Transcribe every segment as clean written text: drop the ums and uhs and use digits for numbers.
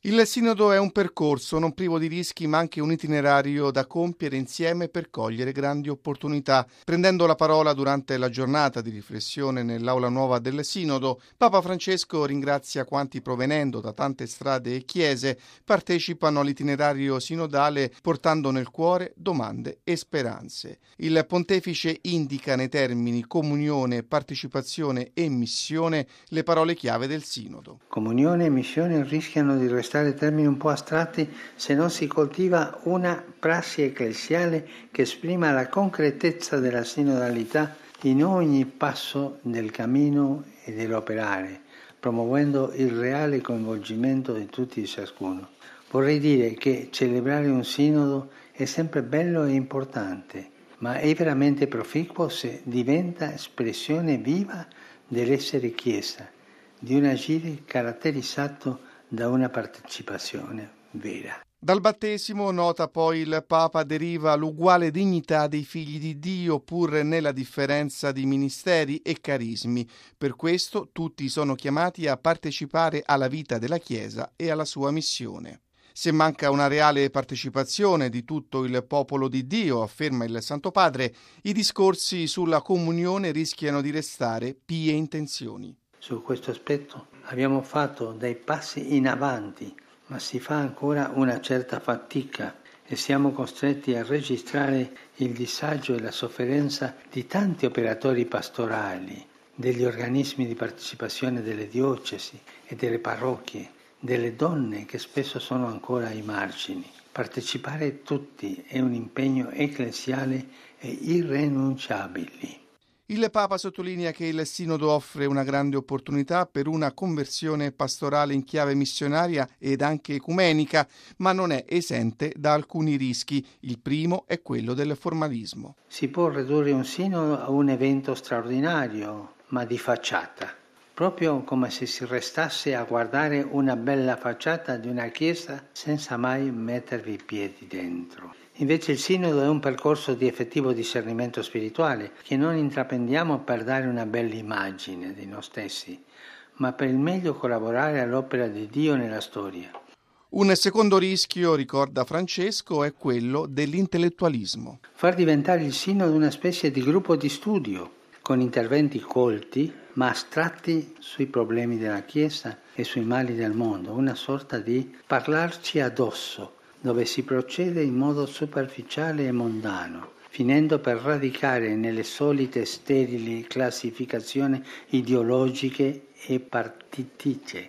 Il Sinodo è un percorso non privo di rischi, ma anche un itinerario da compiere insieme per cogliere grandi opportunità. Prendendo la parola durante la giornata di riflessione nell'Aula Nuova del Sinodo, Papa Francesco ringrazia quanti, provenendo da tante strade e chiese, partecipano all'itinerario sinodale portando nel cuore domande e speranze. Il Pontefice indica nei termini comunione, partecipazione e missione le parole chiave del Sinodo. Comunione e missione rischiano di restare termini un po' astratti se non si coltiva una prassi ecclesiale che esprima la concretezza della sinodalità in ogni passo del cammino e dell'operare, promuovendo il reale coinvolgimento di tutti e ciascuno. Vorrei dire che celebrare un sinodo è sempre bello e importante, ma è veramente proficuo se diventa espressione viva dell'essere Chiesa, di un agire caratterizzato da una partecipazione vera. Dal battesimo, nota poi il Papa, deriva l'uguale dignità dei figli di Dio pur nella differenza di ministeri e carismi. Per questo tutti sono chiamati a partecipare alla vita della Chiesa e alla sua missione. Se manca una reale partecipazione di tutto il popolo di Dio, afferma il Santo Padre, i discorsi sulla comunione rischiano di restare pie intenzioni. Su questo aspetto abbiamo fatto dei passi in avanti, ma si fa ancora una certa fatica e siamo costretti a registrare il disagio e la sofferenza di tanti operatori pastorali, degli organismi di partecipazione delle diocesi e delle parrocchie, delle donne che spesso sono ancora ai margini. Partecipare tutti è un impegno ecclesiale e irrinunciabile. Il Papa sottolinea che il Sinodo offre una grande opportunità per una conversione pastorale in chiave missionaria ed anche ecumenica, ma non è esente da alcuni rischi. Il primo è quello del formalismo. Si può ridurre un sinodo a un evento straordinario, ma di facciata, proprio come se si restasse a guardare una bella facciata di una chiesa senza mai mettervi i piedi dentro. Invece il sinodo è un percorso di effettivo discernimento spirituale che non intraprendiamo per dare una bella immagine di noi stessi, ma per il meglio collaborare all'opera di Dio nella storia. Un secondo rischio, ricorda Francesco, è quello dell'intellettualismo. Far diventare il sinodo una specie di gruppo di studio, con interventi colti ma astratti sui problemi della Chiesa e sui mali del mondo, una sorta di parlarci addosso, dove si procede in modo superficiale e mondano, finendo per radicare nelle solite sterili classificazioni ideologiche e partitiche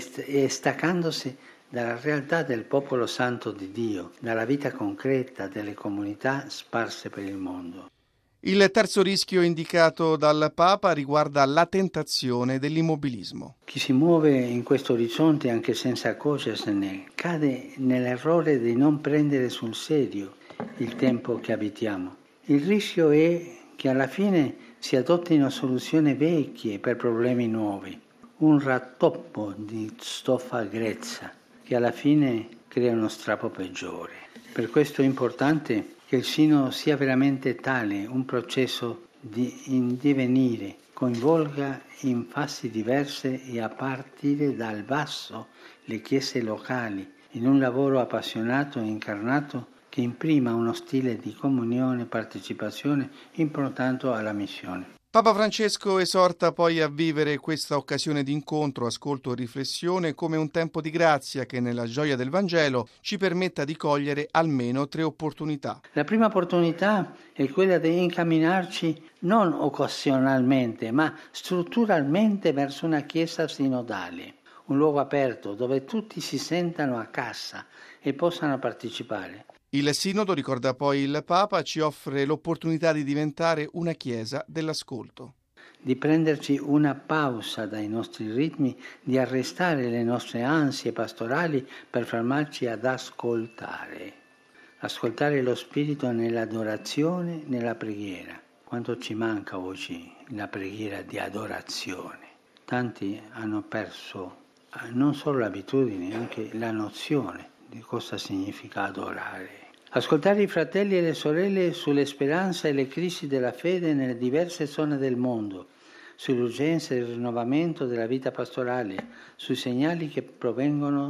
e staccandosi dalla realtà del popolo santo di Dio, dalla vita concreta delle comunità sparse per il mondo. Il terzo rischio indicato dal Papa riguarda la tentazione dell'immobilismo. Chi si muove in questo orizzonte anche senza accorgersene cade nell'errore di non prendere sul serio il tempo che abitiamo. Il rischio è che alla fine si adottino soluzioni vecchie per problemi nuovi, un rattoppo di stoffa grezza che alla fine crea uno strappo peggiore. Per questo è importante che il sinodo sia veramente tale, un processo in divenire, coinvolga in fasi diverse e a partire dal basso le chiese locali, in un lavoro appassionato e incarnato che imprima uno stile di comunione e partecipazione improntato alla missione. Papa Francesco esorta poi a vivere questa occasione di incontro, ascolto e riflessione come un tempo di grazia che nella gioia del Vangelo ci permetta di cogliere almeno 3 opportunità. La prima opportunità è quella di incamminarci non occasionalmente, ma strutturalmente verso una chiesa sinodale, un luogo aperto dove tutti si sentano a casa e possano partecipare. Il Sinodo, ricorda poi il Papa, ci offre l'opportunità di diventare una chiesa dell'ascolto. Di prenderci una pausa dai nostri ritmi, di arrestare le nostre ansie pastorali per fermarci ad ascoltare. Ascoltare lo Spirito nell'adorazione, nella preghiera. Quanto ci manca oggi la preghiera di adorazione. Tanti hanno perso non solo l'abitudine, anche la nozione di cosa significa adorare. Ascoltare i fratelli e le sorelle sulle speranze e le crisi della fede nelle diverse zone del mondo, sull'urgenza del rinnovamento della vita pastorale, sui segnali che provengono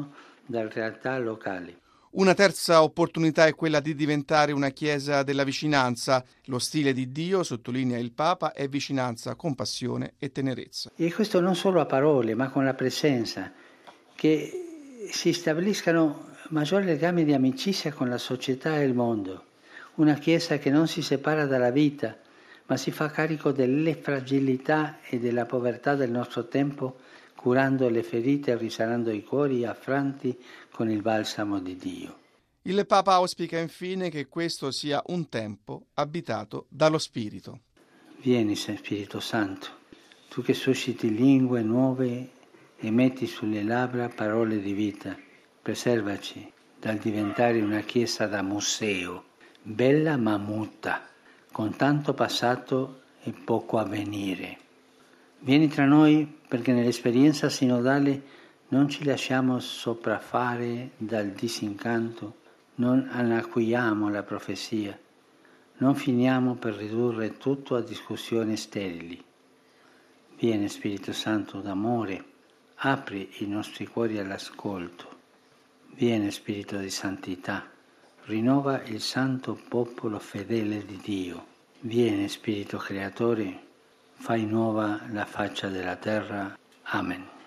dalle realtà locali. Una terza opportunità è quella di diventare una chiesa della vicinanza. Lo stile di Dio, sottolinea il Papa, è vicinanza, compassione e tenerezza. E questo non solo a parole, ma con la presenza, che si stabiliscano maggiori legami di amicizia con la società e il mondo. Una chiesa che non si separa dalla vita, ma si fa carico delle fragilità e della povertà del nostro tempo, curando le ferite e risanando i cuori affranti con il balsamo di Dio. Il Papa auspica infine che questo sia un tempo abitato dallo Spirito. Vieni, Spirito Santo, tu che susciti lingue nuove e metti sulle labbra parole di vita, preservaci dal diventare una chiesa da museo, bella ma muta, con tanto passato e poco avvenire. Vieni tra noi perché nell'esperienza sinodale non ci lasciamo sopraffare dal disincanto, non anacquiamo la profezia, non finiamo per ridurre tutto a discussioni sterili. Vieni Spirito Santo d'amore, apri i nostri cuori all'ascolto. Vieni Spirito di santità, rinnova il santo popolo fedele di Dio. Vieni Spirito Creatore, fai nuova la faccia della terra. Amen.